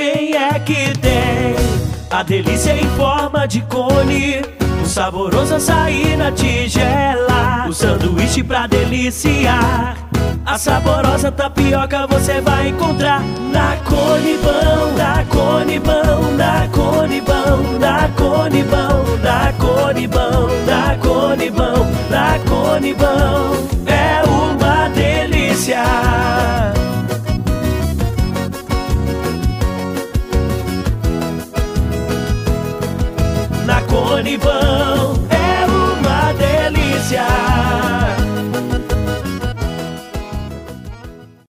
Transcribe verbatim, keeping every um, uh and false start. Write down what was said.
quem é que tem a delícia em forma de cone, o saboroso açaí na tigela, o sanduíche pra deliciar. A saborosa tapioca você vai encontrar na Conibão, na Conibão, na Conibão, na Conibão, na Conibão, na Conibão, na Conibão. É uma delícia. Na Conibão.